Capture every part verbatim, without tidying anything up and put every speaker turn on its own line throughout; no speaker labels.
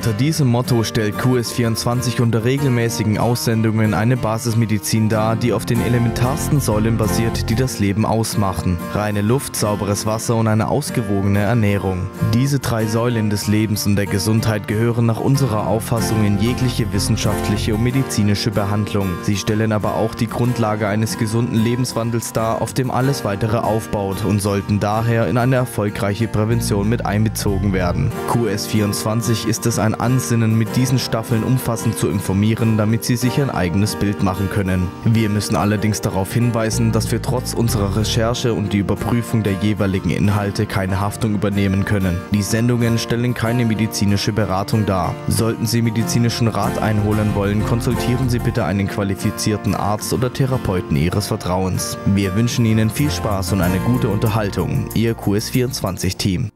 Unter diesem Motto stellt Q S vierundzwanzig unter regelmäßigen Aussendungen eine Basismedizin dar, die auf den elementarsten Säulen basiert, die das Leben ausmachen. Reine Luft, sauberes Wasser und eine ausgewogene Ernährung. Diese drei Säulen des Lebens und der Gesundheit gehören nach unserer Auffassung in jegliche wissenschaftliche und medizinische Behandlung. Sie stellen aber auch die Grundlage eines gesunden Lebenswandels dar, auf dem alles weitere aufbaut und sollten daher in eine erfolgreiche Prävention mit einbezogen werden. Q S vierundzwanzig ist es ein Ansinnen, mit diesen Staffeln umfassend zu informieren, damit Sie sich ein eigenes Bild machen können. Wir müssen allerdings darauf hinweisen, dass wir trotz unserer Recherche und die Überprüfung der jeweiligen Inhalte keine Haftung übernehmen können. Die Sendungen stellen keine medizinische Beratung dar. Sollten Sie medizinischen Rat einholen wollen, konsultieren Sie bitte einen qualifizierten Arzt oder Therapeuten Ihres Vertrauens. Wir wünschen Ihnen viel Spaß und eine gute Unterhaltung. Ihr Q S vierundzwanzig Team.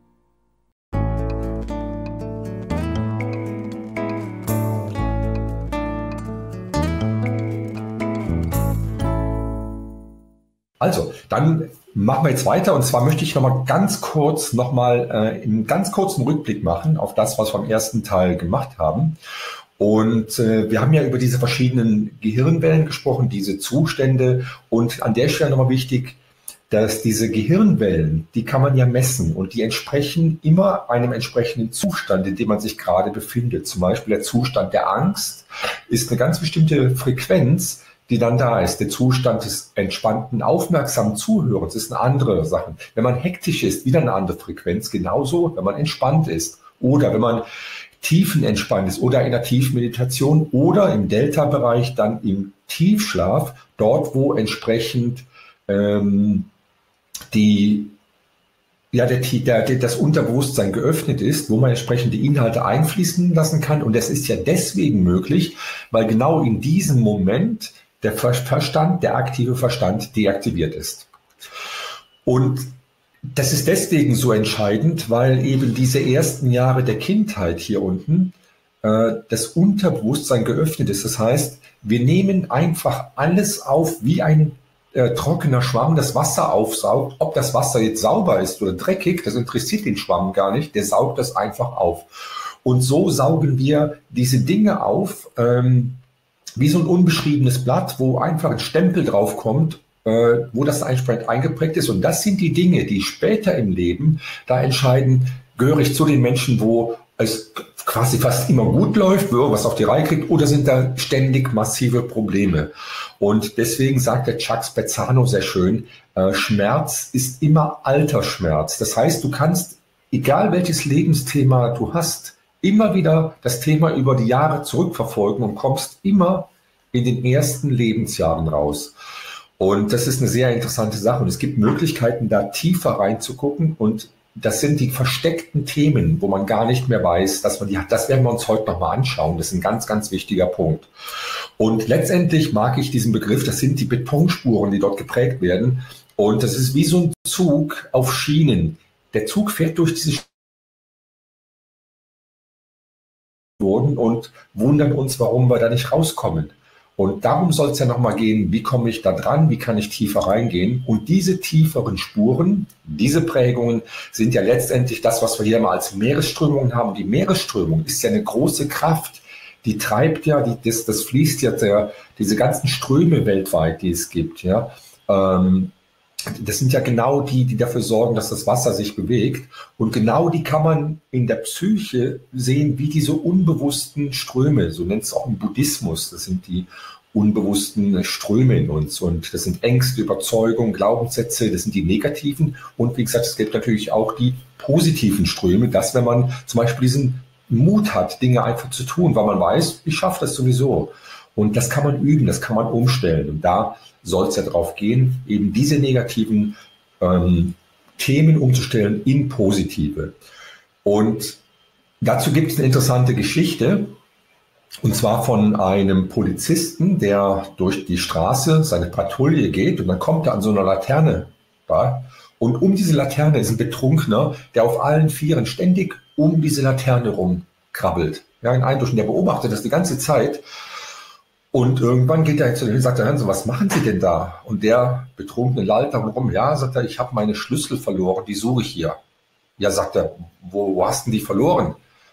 Also, dann machen wir jetzt weiter, und zwar möchte ich nochmal ganz kurz nochmal äh, einen ganz kurzen Rückblick machen auf das, was wir im ersten Teil gemacht haben. Und äh, wir haben ja über diese verschiedenen Gehirnwellen gesprochen, diese Zustände, und an der Stelle nochmal wichtig, dass diese Gehirnwellen, die kann man ja messen und die entsprechen immer einem entsprechenden Zustand, in dem man sich gerade befindet. Zum Beispiel der Zustand der Angst ist eine ganz bestimmte Frequenz, die dann da ist. Der Zustand des entspannten, aufmerksamen Zuhörens ist eine andere Sache. Wenn man hektisch ist, wieder eine andere Frequenz. Genauso, wenn man entspannt ist oder wenn man tiefenentspannt ist oder in der Tiefmeditation oder im Delta-Bereich dann im Tiefschlaf, dort wo entsprechend ähm, die ja, der, der, der, das Unterbewusstsein geöffnet ist, wo man entsprechende Inhalte einfließen lassen kann. Und das ist ja deswegen möglich, weil genau in diesem Moment der Verstand, der aktive Verstand deaktiviert ist. Und das ist deswegen so entscheidend, weil eben diese ersten Jahre der Kindheit hier unten äh, das Unterbewusstsein geöffnet ist. Das heißt, wir nehmen einfach alles auf wie ein äh, trockener Schwamm, das Wasser aufsaugt. Ob das Wasser jetzt sauber ist oder dreckig, das interessiert den Schwamm gar nicht, der saugt das einfach auf. Und so saugen wir diese Dinge auf, ähm, wie so ein unbeschriebenes Blatt, wo einfach ein Stempel drauf kommt, äh, wo das entsprechend eingeprägt ist. Und das sind die Dinge, die später im Leben da entscheiden, gehöre ich zu den Menschen, wo es quasi fast immer gut läuft, wo was auf die Reihe kriegt, oder sind da ständig massive Probleme. Und deswegen sagt der Chuck Spezzano sehr schön, äh, Schmerz ist immer alter Schmerz. Das heißt, du kannst, egal welches Lebensthema du hast, immer wieder das Thema über die Jahre zurückverfolgen und kommst immer in den ersten Lebensjahren raus. Und das ist eine sehr interessante Sache. Und es gibt Möglichkeiten, da tiefer reinzugucken. Und das sind die versteckten Themen, wo man gar nicht mehr weiß, dass man die hat. Das werden wir uns heute nochmal anschauen. Das ist ein ganz, ganz wichtiger Punkt. Und letztendlich mag ich diesen Begriff, das sind die Betonspuren, die dort geprägt werden. Und das ist wie so ein Zug auf Schienen. Der Zug fährt durch diese wurden und wundern uns, warum wir da nicht rauskommen. Und darum soll es ja nochmal gehen, wie komme ich da dran, wie kann ich tiefer reingehen? Und diese tieferen Spuren, diese Prägungen sind ja letztendlich das, was wir hier mal als Meeresströmungen haben. Die Meeresströmung ist ja eine große Kraft, die treibt ja, die, das, das fließt ja der, diese ganzen Ströme weltweit, die es gibt. Ja. Ähm, Das sind ja genau die, die dafür sorgen, dass das Wasser sich bewegt. Und genau die kann man in der Psyche sehen, wie diese unbewussten Ströme, so nennt es auch im Buddhismus. Das sind die unbewussten Ströme in uns. Und das sind Ängste, Überzeugungen, Glaubenssätze, das sind die negativen. Und wie gesagt, es gibt natürlich auch die positiven Ströme, dass wenn man zum Beispiel diesen Mut hat, Dinge einfach zu tun, weil man weiß, ich schaffe das sowieso. Und das kann man üben, das kann man umstellen. Und da soll es ja darauf gehen, eben diese negativen ähm, Themen umzustellen in positive. Und dazu gibt es eine interessante Geschichte, und zwar von einem Polizisten, der durch die Straße seine Patrouille geht, und dann kommt er an so einer Laterne. Ja, und um diese Laterne ist ein Betrunkener, der auf allen Vieren ständig um diese Laterne rumkrabbelt. Ja, ein Eindruck, der beobachtet das die ganze Zeit. Und irgendwann geht er zu dem und sagt, Herr, was machen Sie denn da? Und der Betrunkene lallt da rum. Ja, sagt er, ich habe meine Schlüssel verloren, die suche ich hier. Ja, sagt er, wo, wo hast du die verloren?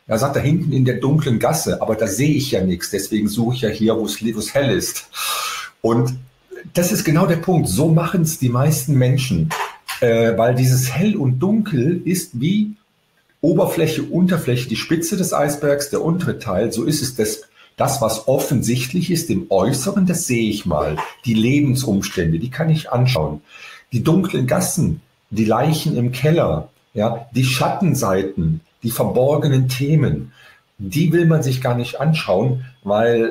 Er sagt, da hinten in der dunklen Gasse, aber da sehe ich ja nichts, deswegen suche ich ja hier, wo es, wo es hell ist. Und das ist genau der Punkt, so machen es die meisten Menschen, äh, weil dieses Hell und Dunkel ist wie Oberfläche, Unterfläche, die Spitze des Eisbergs, der untere Teil, so ist es das. Das, was offensichtlich ist im Äußeren, das sehe ich mal. Die Lebensumstände, die kann ich anschauen. Die dunklen Gassen, die Leichen im Keller, ja, die Schattenseiten, die verborgenen Themen, die will man sich gar nicht anschauen, weil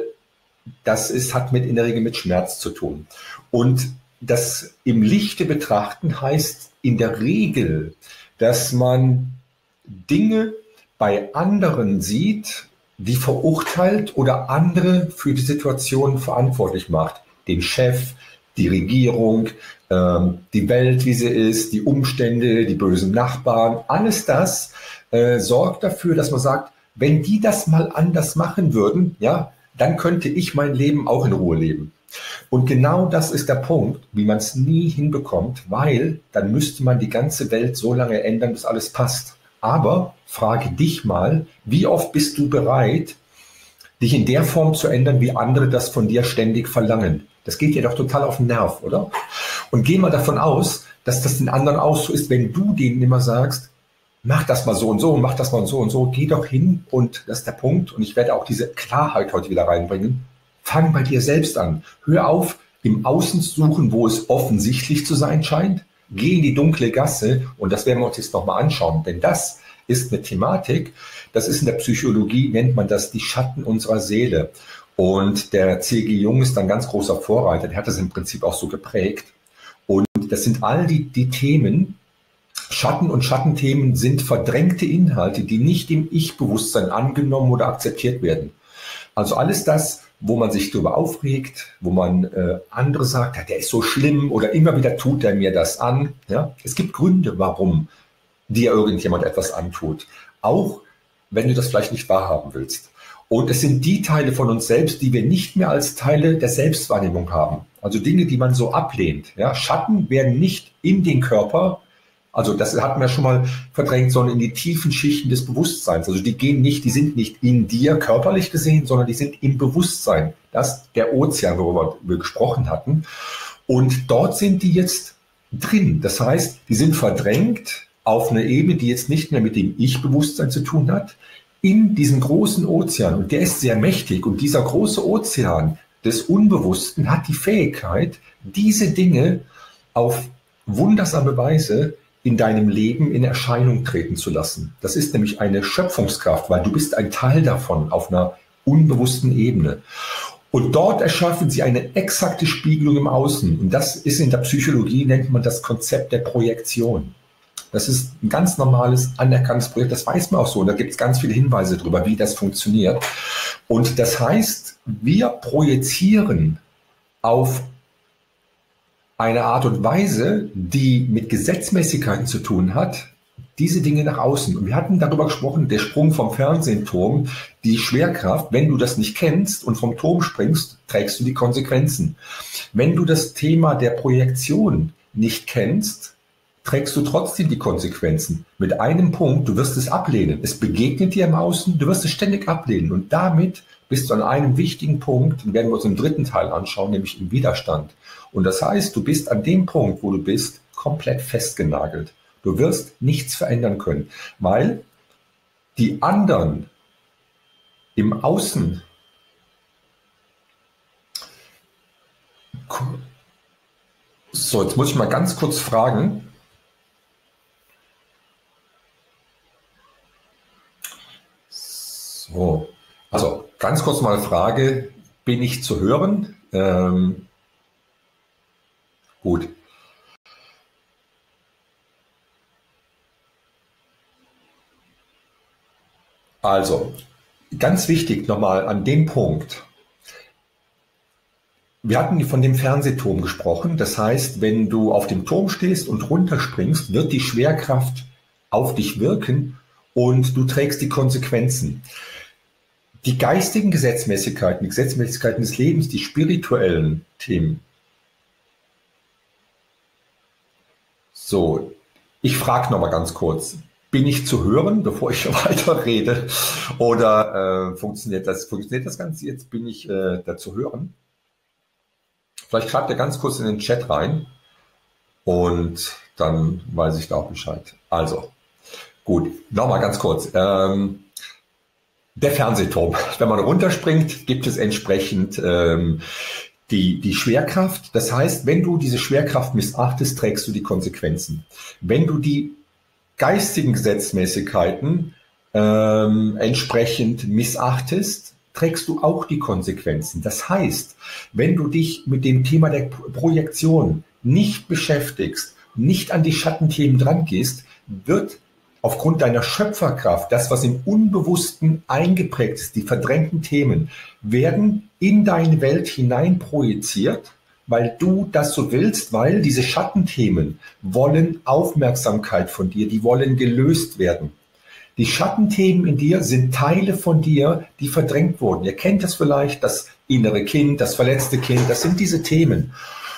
das ist, hat mit, in der Regel mit Schmerz zu tun. Und das im Lichte betrachten heißt in der Regel, dass man Dinge bei anderen sieht, die verurteilt oder andere für die Situation verantwortlich macht. Den Chef, die Regierung, ähm, die Welt, wie sie ist, die Umstände, die bösen Nachbarn, alles das äh, sorgt dafür, dass man sagt, wenn die das mal anders machen würden, ja, dann könnte ich mein Leben auch in Ruhe leben. Und genau das ist der Punkt, wie man es nie hinbekommt, weil dann müsste man die ganze Welt so lange ändern, bis alles passt. Aber frage dich mal, wie oft bist du bereit, dich in der Form zu ändern, wie andere das von dir ständig verlangen? Das geht dir doch total auf den Nerv, oder? Und geh mal davon aus, dass das den anderen auch so ist, wenn du denen immer sagst, mach das mal so und so und mach das mal so und so, geh doch hin und das ist der Punkt. Und ich werde auch diese Klarheit heute wieder reinbringen. Fang bei dir selbst an. Hör auf, im Außen zu suchen, wo es offensichtlich zu sein scheint. Geh in die dunkle Gasse und das werden wir uns jetzt nochmal anschauen, denn das ist eine Thematik, das ist in der Psychologie, nennt man das die Schatten unserer Seele. Und der C G Jung ist ein ganz großer Vorreiter, der hat das im Prinzip auch so geprägt. Und das sind all die, die Themen, Schatten und Schattenthemen sind verdrängte Inhalte, die nicht im Ich-Bewusstsein angenommen oder akzeptiert werden. Also alles das, wo man sich darüber aufregt, wo man äh, andere sagt, ja, der ist so schlimm oder immer wieder tut er mir das an. Ja? Es gibt Gründe, warum dir irgendjemand etwas antut. Auch wenn du das vielleicht nicht wahrhaben willst. Und es sind die Teile von uns selbst, die wir nicht mehr als Teile der Selbstwahrnehmung haben. Also Dinge, die man so ablehnt. Ja? Schatten werden nicht in den Körper, also das hatten wir schon mal verdrängt, sondern in die tiefen Schichten des Bewusstseins. Also die gehen nicht, die sind nicht in dir körperlich gesehen, sondern die sind im Bewusstsein. Das ist der Ozean, worüber wir gesprochen hatten. Und dort sind die jetzt drin. Das heißt, die sind verdrängt auf einer Ebene, die jetzt nicht mehr mit dem Ich-Bewusstsein zu tun hat, in diesen großen Ozean. Und der ist sehr mächtig. Und dieser große Ozean des Unbewussten hat die Fähigkeit, diese Dinge auf wundersame Weise in deinem Leben in Erscheinung treten zu lassen. Das ist nämlich eine Schöpfungskraft, weil du bist ein Teil davon auf einer unbewussten Ebene. Und dort erschaffen sie eine exakte Spiegelung im Außen. Und das ist in der Psychologie, nennt man das Konzept der Projektion. Das ist ein ganz normales, anerkanntes Projekt, das weiß man auch so. Und da gibt es ganz viele Hinweise darüber, wie das funktioniert. Und das heißt, wir projizieren auf eine Art und Weise, die mit Gesetzmäßigkeiten zu tun hat, diese Dinge nach außen. Und wir hatten darüber gesprochen, der Sprung vom Fernsehturm, die Schwerkraft, wenn du das nicht kennst und vom Turm springst, trägst du die Konsequenzen. Wenn du das Thema der Projektion nicht kennst, trägst du trotzdem die Konsequenzen. Mit einem Punkt, du wirst es ablehnen. Es begegnet dir im Außen, du wirst es ständig ablehnen. Und damit bist du an einem wichtigen Punkt, den werden wir uns im dritten Teil anschauen, nämlich im Widerstand. Und das heißt, du bist an dem Punkt, wo du bist, komplett festgenagelt. Du wirst nichts verändern können, weil die anderen im Außen so, jetzt muss ich mal ganz kurz fragen. So, also ganz kurz mal Frage, bin ich zu hören? Ähm, gut. Also, ganz wichtig nochmal an dem Punkt. Wir hatten von dem Fernsehturm gesprochen. Das heißt, wenn du auf dem Turm stehst und runterspringst, wird die Schwerkraft auf dich wirken und du trägst die Konsequenzen. Die geistigen Gesetzmäßigkeiten, die Gesetzmäßigkeiten des Lebens, die spirituellen Themen. So, ich frage nochmal ganz kurz. bin ich zu hören, bevor ich weiter rede? Oder äh, funktioniert das, funktioniert das Ganze jetzt? Bin ich äh, da zu hören? Vielleicht schreibt ihr ganz kurz in den Chat rein und dann weiß ich da auch Bescheid. Also, gut, nochmal ganz kurz. Ähm, der Fernsehturm. Wenn man runterspringt, gibt es entsprechend ähm, die, die Schwerkraft. Das heißt, wenn du diese Schwerkraft missachtest, trägst du die Konsequenzen. Wenn du die geistigen Gesetzmäßigkeiten ähm, entsprechend missachtest, trägst du auch die Konsequenzen. Das heißt, wenn du dich mit dem Thema der Projektion nicht beschäftigst, nicht an die Schattenthemen dran gehst, wird aufgrund deiner Schöpferkraft, das, was im Unbewussten eingeprägt ist, die verdrängten Themen, werden in deine Welt hinein projiziert, weil du das so willst, weil diese Schattenthemen wollen Aufmerksamkeit von dir, die wollen gelöst werden. Die Schattenthemen in dir sind Teile von dir, die verdrängt wurden. Ihr kennt das vielleicht, das innere Kind, das verletzte Kind, das sind diese Themen.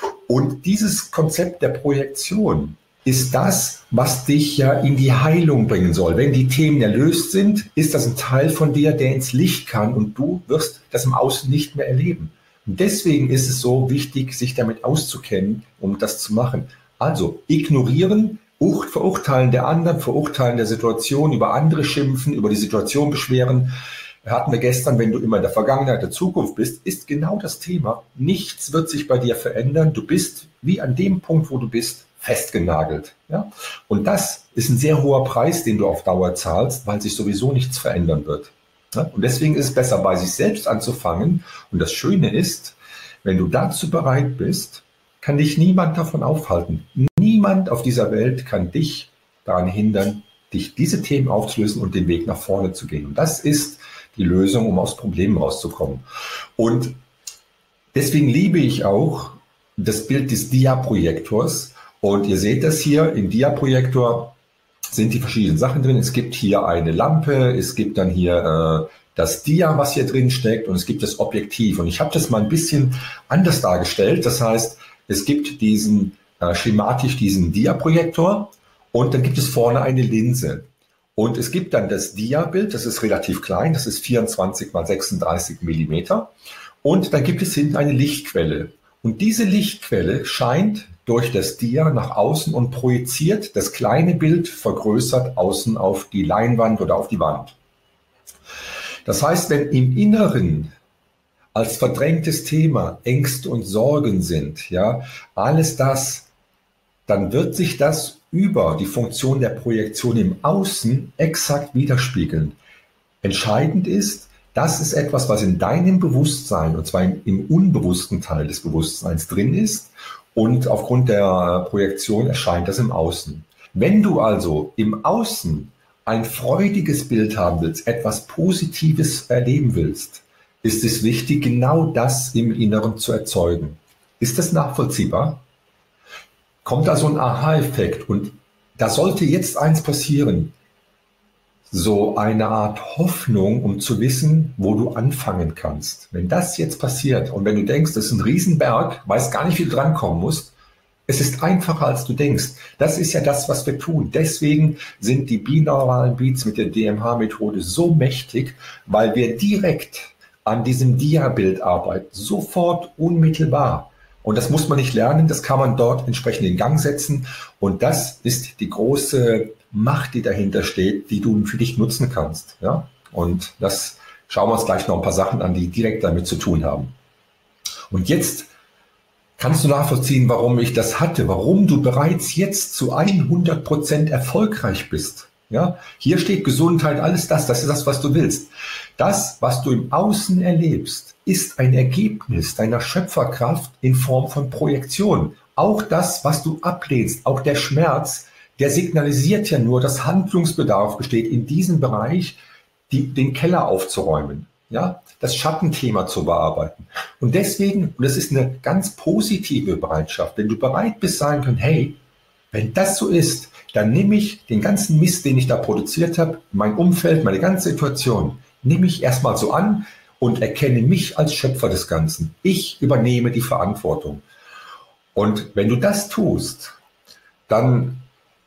Und dieses Konzept der Projektion ist das, was dich ja in die Heilung bringen soll. Wenn die Themen erlöst sind, ist das ein Teil von dir, der ins Licht kann und du wirst das im Außen nicht mehr erleben. Und deswegen ist es so wichtig, sich damit auszukennen, um das zu machen. Also ignorieren, verurteilen der anderen, verurteilen der Situation, über andere schimpfen, über die Situation beschweren. Hatten wir gestern, wenn du immer in der Vergangenheit, der Zukunft bist, ist genau das Thema. Nichts wird sich bei dir verändern. Du bist wie an dem Punkt, wo du bist, festgenagelt. Ja? Und das ist ein sehr hoher Preis, den du auf Dauer zahlst, weil sich sowieso nichts verändern wird. Ja? Und deswegen ist es besser, bei sich selbst anzufangen. Und das Schöne ist, wenn du dazu bereit bist, kann dich niemand davon aufhalten. Niemand auf dieser Welt kann dich daran hindern, dich diese Themen aufzulösen und den Weg nach vorne zu gehen. Und das ist die Lösung, um aus Problemen rauszukommen. Und deswegen liebe ich auch das Bild des Dia-Projektors. Und ihr seht das hier, im Dia-Projektor sind die verschiedenen Sachen drin. Es gibt hier eine Lampe, es gibt dann hier äh, das Dia, was hier drin steckt, und es gibt das Objektiv. Und ich habe das mal ein bisschen anders dargestellt. Das heißt, es gibt diesen äh, schematisch diesen Dia-Projektor und dann gibt es vorne eine Linse. Und es gibt dann das Dia-Bild, das ist relativ klein, das ist vierundzwanzig mal sechsunddreißig Millimeter. Und dann gibt es hinten eine Lichtquelle. Und diese Lichtquelle scheint durch das Dia nach außen und projiziert das kleine Bild vergrößert außen auf die Leinwand oder auf die Wand. Das heißt, wenn im Inneren als verdrängtes Thema Ängste und Sorgen sind, ja, alles das, dann wird sich das über die Funktion der Projektion im Außen exakt widerspiegeln. Entscheidend ist, das ist etwas, was in deinem Bewusstsein, und zwar im, im unbewussten Teil des Bewusstseins drin ist, und aufgrund der Projektion erscheint das im Außen. Wenn du also im Außen ein freudiges Bild haben willst, etwas Positives erleben willst, ist es wichtig, genau das im Inneren zu erzeugen. Ist das nachvollziehbar? Kommt da so ein Aha-Effekt, und da sollte jetzt eins passieren, so eine Art Hoffnung, um zu wissen, wo du anfangen kannst. Wenn das jetzt passiert und wenn du denkst, das ist ein Riesenberg, weißt gar nicht, wie du drankommen musst, es ist einfacher, als du denkst. Das ist ja das, was wir tun. Deswegen sind die binauralen Beats mit der D M H-Methode so mächtig, weil wir direkt an diesem Dia-Bild arbeiten, sofort, unmittelbar. Und das muss man nicht lernen, das kann man dort entsprechend in Gang setzen. Und das ist die große Macht, die dahinter steht, die du für dich nutzen kannst. Ja? Und das schauen wir uns gleich noch ein paar Sachen an, die direkt damit zu tun haben. Und jetzt kannst du nachvollziehen, warum ich das hatte, warum du bereits jetzt zu hundert Prozent erfolgreich bist. Ja? Hier steht Gesundheit, alles das, das ist das, was du willst. Das, was du im Außen erlebst, ist ein Ergebnis deiner Schöpferkraft in Form von Projektion. Auch das, was du ablehnst, auch der Schmerz, der signalisiert ja nur, dass Handlungsbedarf besteht, in diesem Bereich die, den Keller aufzuräumen, ja, das Schattenthema zu bearbeiten. Und deswegen, und das ist eine ganz positive Bereitschaft, wenn du bereit bist, sagen können, hey, wenn das so ist, dann nehme ich den ganzen Mist, den ich da produziert habe, mein Umfeld, meine ganze Situation, nehme ich erstmal so an und erkenne mich als Schöpfer des Ganzen. Ich übernehme die Verantwortung. Und wenn du das tust, dann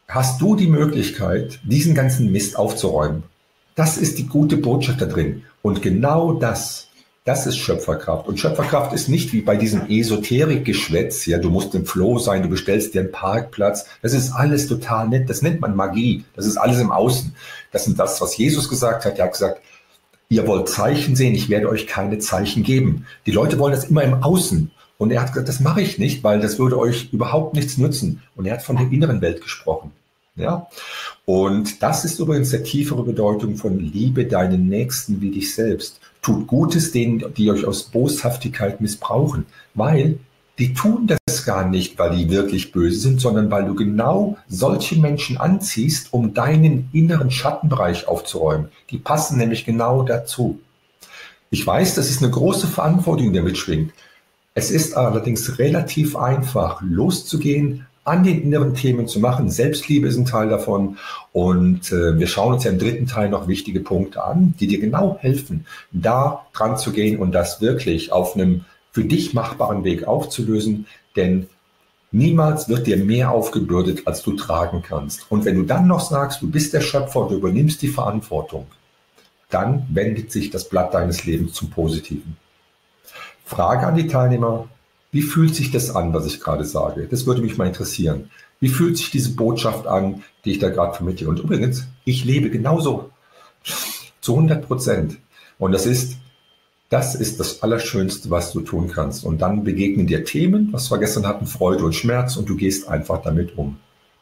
hast du die Möglichkeit, diesen ganzen Mist aufzuräumen. Das ist die gute Botschaft da drin. Und genau das, das ist Schöpferkraft. Und Schöpferkraft ist nicht wie bei diesem Esoterik-Geschwätz, ja, du musst im Flow sein, du bestellst dir einen Parkplatz. Das ist alles total nett. Das nennt man Magie. Das ist alles im Außen. Das ist das, was Jesus gesagt hat. Er hat gesagt, ihr wollt Zeichen sehen, ich werde euch keine Zeichen geben. Die Leute wollen das immer im Außen. Und er hat gesagt, das mache ich nicht, weil das würde euch überhaupt nichts nützen. Und er hat von der inneren Welt gesprochen. Ja? Und das ist übrigens die tiefere Bedeutung von Liebe deinen Nächsten wie dich selbst. Tut Gutes denen, die euch aus Boshaftigkeit missbrauchen, weil die tun das gar nicht, weil die wirklich böse sind, sondern weil du genau solche Menschen anziehst, um deinen inneren Schattenbereich aufzuräumen. Die passen nämlich genau dazu. Ich weiß, das ist eine große Verantwortung, die damit schwingt. Es ist allerdings relativ einfach, loszugehen, an den inneren Themen zu machen. Selbstliebe ist ein Teil davon. Und äh, wir schauen uns ja im dritten Teil noch wichtige Punkte an, die dir genau helfen, da dran zu gehen und das wirklich auf einem für dich machbaren Weg aufzulösen. Denn niemals wird dir mehr aufgebürdet, als du tragen kannst. Und wenn du dann noch sagst, du bist der Schöpfer und du übernimmst die Verantwortung, dann wendet sich das Blatt deines Lebens zum Positiven. Frage an die Teilnehmer: Wie fühlt sich das an, was ich gerade sage? Das würde mich mal interessieren. Wie fühlt sich diese Botschaft an, die ich da gerade vermittle? Und übrigens, ich lebe genauso. Zu hundert Prozent. Und das ist, das ist das Allerschönste, was du tun kannst. Und dann begegnen dir Themen, was wir gestern hatten, Freude und Schmerz, und du gehst einfach damit um.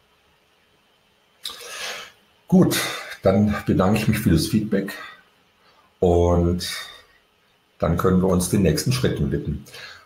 Gut, dann bedanke ich mich für das Feedback. Und dann können wir uns den nächsten Schritten widmen.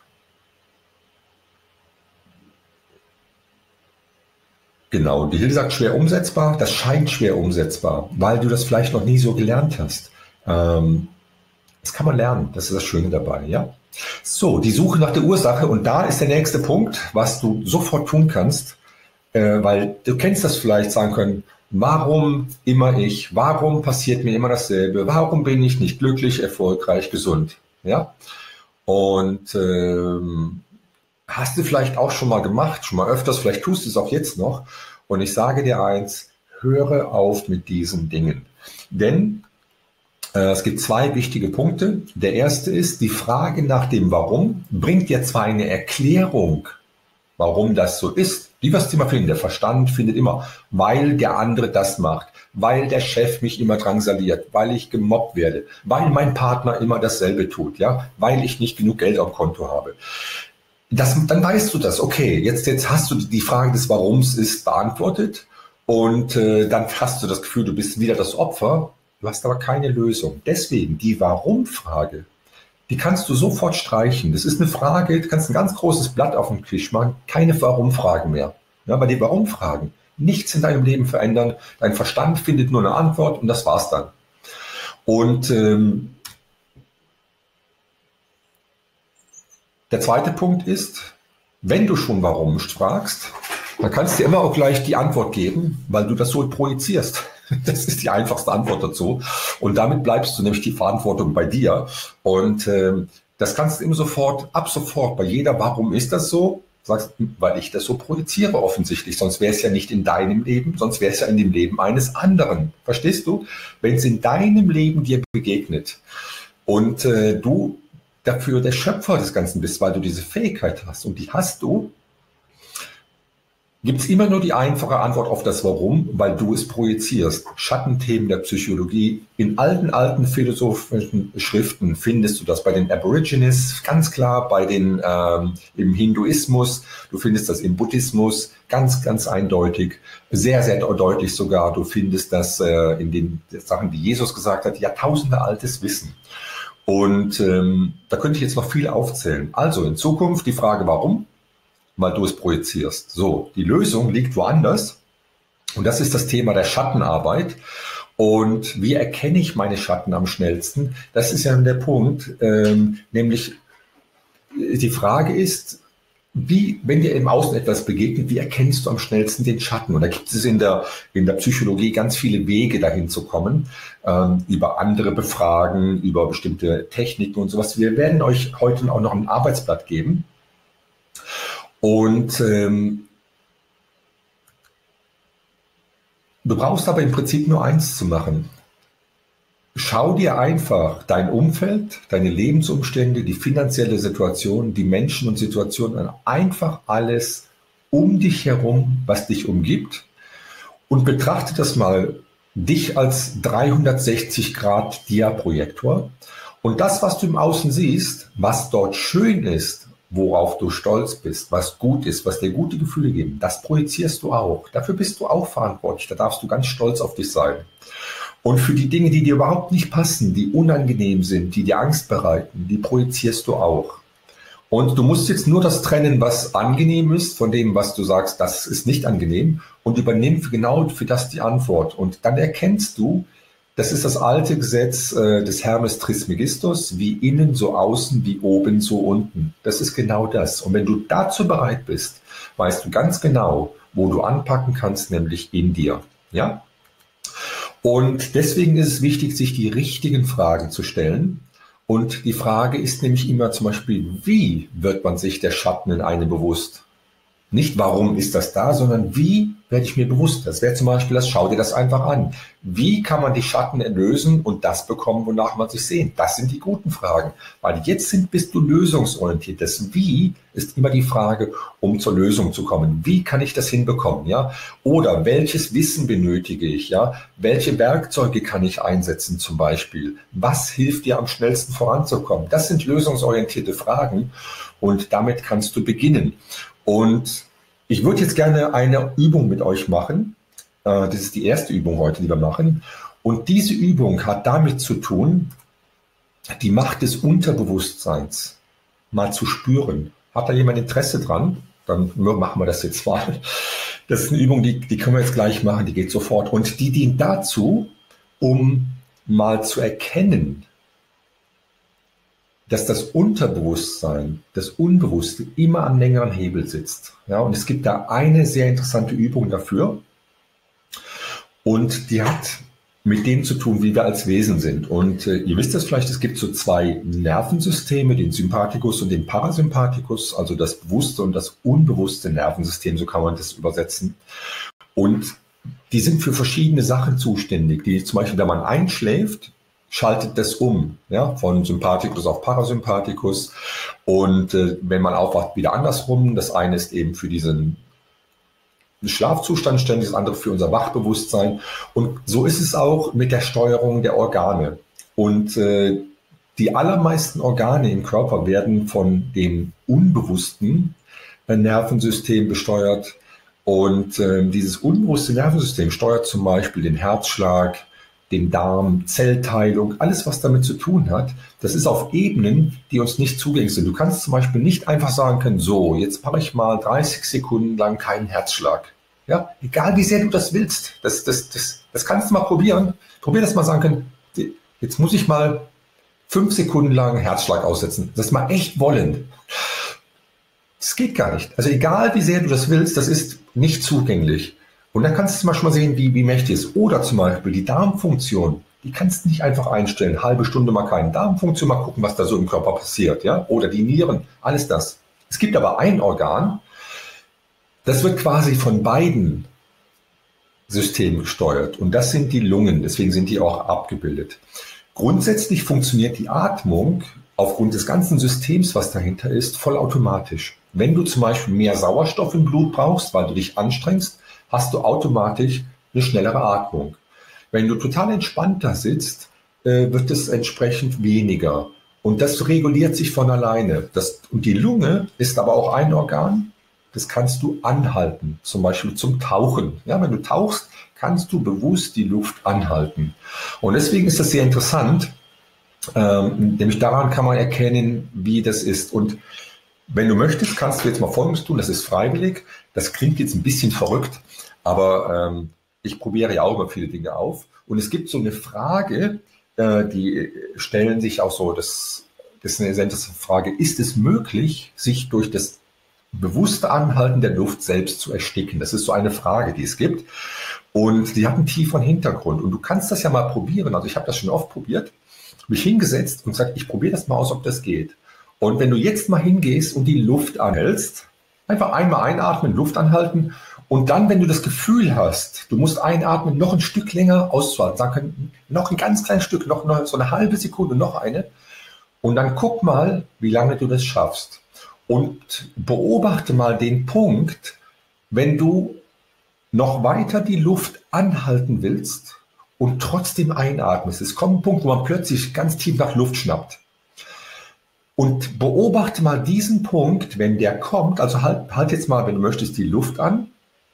Genau, die Hilde sagt, schwer umsetzbar. Das scheint schwer umsetzbar, weil du das vielleicht noch nie so gelernt hast. Ähm, das kann man lernen, das ist das Schöne dabei, ja. So, die Suche nach der Ursache, und da ist der nächste Punkt, was du sofort tun kannst, äh, weil du kennst das vielleicht, sagen können, warum immer ich, warum passiert mir immer dasselbe, warum bin ich nicht glücklich, erfolgreich, gesund, ja. Und ähm, hast du vielleicht auch schon mal gemacht, schon mal öfters, vielleicht tust du es auch jetzt noch. Und ich sage dir eins, höre auf mit diesen Dingen. Denn äh, es gibt zwei wichtige Punkte. Der erste ist, die Frage nach dem Warum bringt dir zwar eine Erklärung, warum das so ist. Die wirst du immer finden. Der Verstand findet immer, weil der andere das macht, weil der Chef mich immer drangsaliert, weil ich gemobbt werde, weil mein Partner immer dasselbe tut, ja, weil ich nicht genug Geld auf dem Konto habe. Das, dann weißt du das, okay, jetzt, jetzt hast du die Frage des Warums ist beantwortet und äh, dann hast du das Gefühl, du bist wieder das Opfer, du hast aber keine Lösung. Deswegen, die Warum-Frage, die kannst du sofort streichen. Das ist eine Frage, du kannst ein ganz großes Blatt auf den Tisch machen, keine Warum-Fragen mehr. Ja, weil die Warum-Fragen nichts in deinem Leben verändern, dein Verstand findet nur eine Antwort und das war's dann. Und ähm, der zweite Punkt ist, wenn du schon warum fragst, dann kannst du dir immer auch gleich die Antwort geben, weil du das so projizierst. Das ist die einfachste Antwort dazu. Und damit bleibst du nämlich die Verantwortung bei dir. Und ähm, das kannst du immer sofort, ab sofort, bei jeder, warum ist das so? Sagst, weil ich das so projiziere offensichtlich. Sonst wäre es ja nicht in deinem Leben, sonst wäre es ja in dem Leben eines anderen. Verstehst du? Wenn es in deinem Leben dir begegnet und äh, du dafür der Schöpfer des Ganzen bist, weil du diese Fähigkeit hast und die hast du, gibt es immer nur die einfache Antwort auf das Warum, weil du es projizierst. Schattenthemen der Psychologie. In alten, alten philosophischen Schriften findest du das bei den Aborigines, ganz klar, bei den ähm, im Hinduismus, du findest das im Buddhismus, ganz, ganz eindeutig, sehr, sehr deutlich sogar. Du findest das äh, in den Sachen, die Jesus gesagt hat, Jahrtausende altes Wissen. Und ähm, da könnte ich jetzt noch viel aufzählen. Also in Zukunft die Frage, warum? Weil du es projizierst. So, die Lösung liegt woanders. Und das ist das Thema der Schattenarbeit. Und wie erkenne ich meine Schatten am schnellsten? Das ist ja der Punkt. Ähm, nämlich die Frage ist, wie, wenn dir im Außen etwas begegnet, wie erkennst du am schnellsten den Schatten? Und da gibt es in der, in der Psychologie ganz viele Wege, dahin zu kommen, ähm, über andere befragen, über bestimmte Techniken und sowas. Wir werden euch heute auch noch ein Arbeitsblatt geben. Und ähm, Du brauchst aber im Prinzip nur eins zu machen. Schau dir einfach dein Umfeld, deine Lebensumstände, die finanzielle Situation, die Menschen und Situationen an. Einfach alles um dich herum, was dich umgibt. Und betrachte das mal, dich als dreihundertsechzig Grad Dia-Projektor. Und das, was du im Außen siehst, was dort schön ist, worauf du stolz bist, was gut ist, was dir gute Gefühle geben, das projizierst du auch. Dafür bist du auch verantwortlich. Da darfst du ganz stolz auf dich sein. Und für die Dinge, die dir überhaupt nicht passen, die unangenehm sind, die dir Angst bereiten, die projizierst du auch. Und du musst jetzt nur das trennen, was angenehm ist, von dem, was du sagst, das ist nicht angenehm, und übernimm genau für das die Antwort. Und dann erkennst du, das ist das alte Gesetz äh, des Hermes Trismegistus, wie innen so außen, wie oben so unten. Das ist genau das. Und wenn du dazu bereit bist, weißt du ganz genau, wo du anpacken kannst, nämlich in dir. Ja? Und deswegen ist es wichtig, sich die richtigen Fragen zu stellen. Und die Frage ist nämlich immer zum Beispiel, wie wird man sich der Schatten in einem bewusst? Nicht, warum ist das da, sondern wie werde ich mir bewusst? Das wäre zum Beispiel das, schau dir das einfach an. Wie kann man die Schatten erlösen und das bekommen, wonach man sich sehnt? Das sind die guten Fragen. Weil jetzt sind, bist du lösungsorientiert. Das Wie ist immer die Frage, um zur Lösung zu kommen. Wie kann ich das hinbekommen? Ja? Oder welches Wissen benötige ich? Ja? Welche Werkzeuge kann ich einsetzen zum Beispiel? Was hilft dir am schnellsten voranzukommen? Das sind lösungsorientierte Fragen und damit kannst du beginnen. Und ich würde jetzt gerne eine Übung mit euch machen. Das ist die erste Übung heute, die wir machen. Und diese Übung hat damit zu tun, die Macht des Unterbewusstseins mal zu spüren. Hat da jemand Interesse dran? Dann machen wir das jetzt mal. Das ist eine Übung, die, die können wir jetzt gleich machen, die geht sofort. Und die dient dazu, um mal zu erkennen, dass das Unterbewusstsein, das Unbewusste immer am längeren Hebel sitzt. Ja, und es gibt da eine sehr interessante Übung dafür. Und die hat mit dem zu tun, wie wir als Wesen sind. Und äh, ihr wisst das vielleicht, es gibt so zwei Nervensysteme, den Sympathikus und den Parasympathikus, also das bewusste und das unbewusste Nervensystem, so kann man das übersetzen. Und die sind für verschiedene Sachen zuständig. Die zum Beispiel, wenn man einschläft, schaltet das um, ja, von Sympathikus auf Parasympathikus. Und äh, wenn man aufwacht, wieder andersrum. Das eine ist eben für diesen Schlafzustand ständig, das andere für unser Wachbewusstsein. Und so ist es auch mit der Steuerung der Organe. Und äh, die allermeisten Organe im Körper werden von dem unbewussten äh, Nervensystem besteuert. Und äh, dieses unbewusste Nervensystem steuert zum Beispiel den Herzschlag, den Darm, Zellteilung, alles, was damit zu tun hat. Das ist auf Ebenen, die uns nicht zugänglich sind. Du kannst zum Beispiel nicht einfach sagen können, so, jetzt mache ich mal dreißig Sekunden lang keinen Herzschlag. Ja, egal wie sehr du das willst, das, das, das, das kannst du mal probieren. Probier das mal sagen können, jetzt muss ich mal fünf Sekunden lang Herzschlag aussetzen. Das mal echt wollen. Das geht gar nicht. Also egal wie sehr du das willst, das ist nicht zugänglich. Und dann kannst du zum Beispiel mal sehen, wie, wie mächtig es ist. Oder zum Beispiel die Darmfunktion, die kannst du nicht einfach einstellen. Halbe Stunde mal keine Darmfunktion, mal gucken, was da so im Körper passiert. Ja? Oder die Nieren, alles das. Es gibt aber ein Organ, das wird quasi von beiden Systemen gesteuert. Und das sind die Lungen, deswegen sind die auch abgebildet. Grundsätzlich funktioniert die Atmung aufgrund des ganzen Systems, was dahinter ist, vollautomatisch. Wenn du zum Beispiel mehr Sauerstoff im Blut brauchst, weil du dich anstrengst, hast du automatisch eine schnellere Atmung. Wenn du total entspannter sitzt, äh, wird es entsprechend weniger. Und das reguliert sich von alleine. Das, und die Lunge ist aber auch ein Organ, das kannst du anhalten, zum Beispiel zum Tauchen. Ja, wenn du tauchst, kannst du bewusst die Luft anhalten. Und deswegen ist das sehr interessant, ähm, nämlich daran kann man erkennen, wie das ist. Und wenn du möchtest, kannst du jetzt mal Folgendes tun, das ist freiwillig. Das klingt jetzt ein bisschen verrückt, aber ähm, ich probiere ja auch immer viele Dinge auf. Und es gibt so eine Frage, äh, die stellen sich auch so, das, das ist eine sehr interessante Frage, ist es möglich, sich durch das bewusste Anhalten der Luft selbst zu ersticken? Das ist so eine Frage, die es gibt. Und die hat einen tieferen Hintergrund. Und du kannst das ja mal probieren. Also ich habe das schon oft probiert, mich hingesetzt und gesagt, ich probiere das mal aus, ob das geht. Und wenn du jetzt mal hingehst und die Luft anhältst, einfach einmal einatmen, Luft anhalten Und dann, wenn du das Gefühl hast, du musst einatmen, noch ein Stück länger auszuhalten, sagen können, noch ein ganz kleines Stück, noch, noch so eine halbe Sekunde, noch eine. Und dann guck mal, wie lange du das schaffst. Und beobachte mal den Punkt, wenn du noch weiter die Luft anhalten willst und trotzdem einatmest. Es kommt ein Punkt, wo man plötzlich ganz tief nach Luft schnappt. Und beobachte mal diesen Punkt, wenn der kommt, also halt, halt jetzt mal, wenn du möchtest, die Luft an.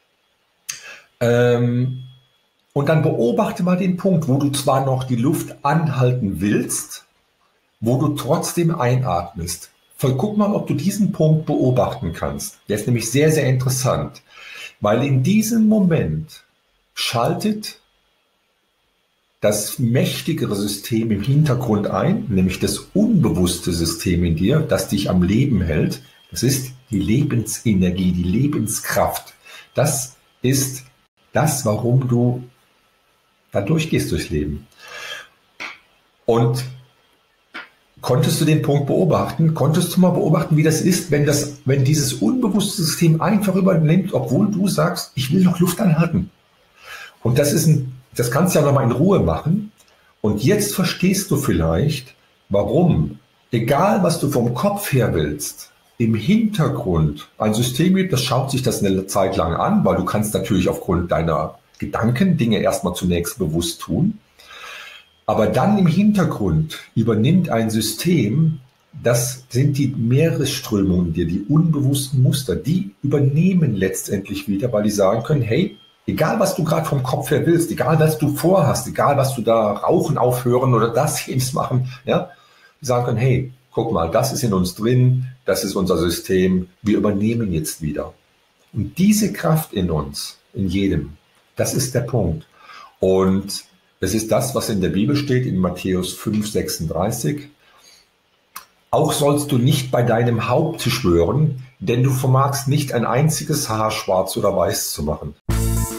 Ähm, und dann beobachte mal den Punkt, wo du zwar noch die Luft anhalten willst, wo du trotzdem einatmest. Guck mal, ob du diesen Punkt beobachten kannst. Der ist nämlich sehr, sehr interessant, weil in diesem Moment schaltet das mächtigere System im Hintergrund ein, nämlich das unbewusste System in dir, das dich am Leben hält. Das ist die Lebensenergie, die Lebenskraft. Das ist das, warum du da durchgehst durchs Leben. Und konntest du den Punkt beobachten? Konntest du mal beobachten, wie das ist, wenn, das, wenn dieses unbewusste System einfach übernimmt, obwohl du sagst, ich will noch Luft anhalten? Und das ist ein, das kannst du ja nochmal in Ruhe machen. Und jetzt verstehst du vielleicht, warum, egal was du vom Kopf her willst, im Hintergrund ein System gibt, das schaut sich das eine Zeit lang an, weil du kannst natürlich aufgrund deiner Gedanken Dinge erstmal zunächst bewusst tun. Aber dann im Hintergrund übernimmt ein System, das sind die Meeresströmungen dir, die unbewussten Muster, die übernehmen letztendlich wieder, weil die sagen können, hey, egal was du gerade vom Kopf her willst, egal was du vorhast, egal was du da rauchen aufhören oder das jenes machen, ja, die sagen können, hey, guck mal, das ist in uns drin, das ist unser System, wir übernehmen jetzt wieder. Und diese Kraft in uns, in jedem, das ist der Punkt. Und es ist das, was in der Bibel steht, in Matthäus fünf, sechsunddreißig. Auch sollst du nicht bei deinem Haupt schwören, denn du vermagst nicht ein einziges Haar schwarz oder weiß zu machen.